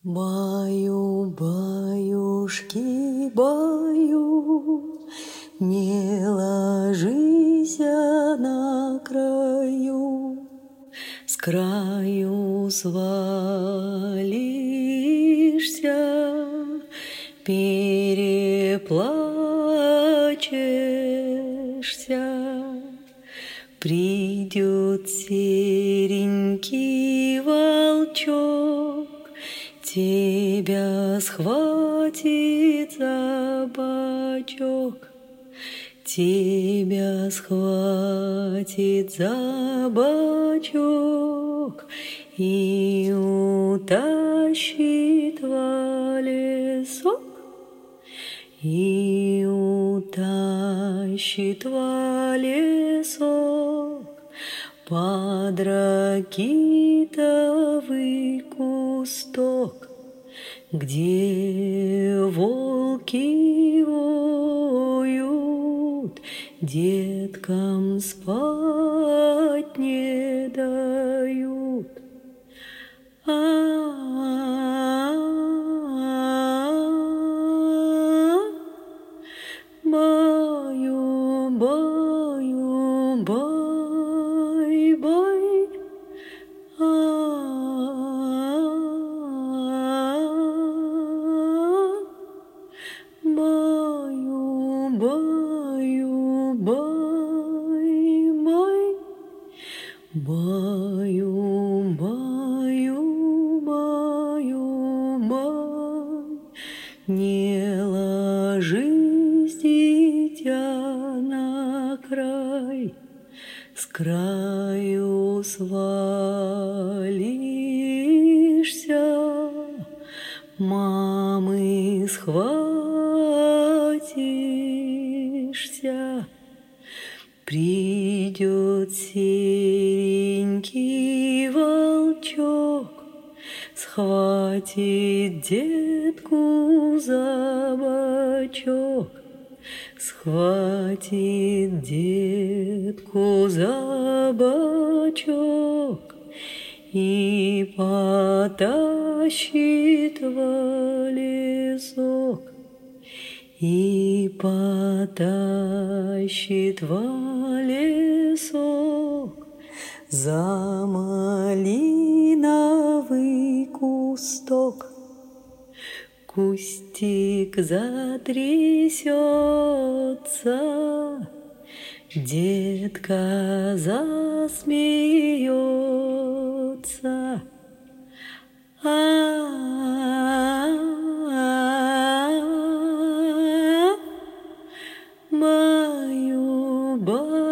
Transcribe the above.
Баю-баюшки, баю, не ложись на краю, с краю свалишься, переплачешься. Придет серенький волчок, тебя схватит за бочок, тебя схватит за бочок и утащит в лесок, и утащит в лесок под ракитовый кусток, где волки воют, деткам спать не дают. Баю, баю, бай, бай, баю, баю, бай, бай, баю, баю, баю, бай, не ложись, дитя, на край, с краю свалишься, мамы схватишься. Придет серенький волчок, схватит детку за бочок, схватит детку за бочок и потащит в лесок, и потащит в лесок за малиновый кусток. Кустик затрясется, детка засмеется. Баю, баю.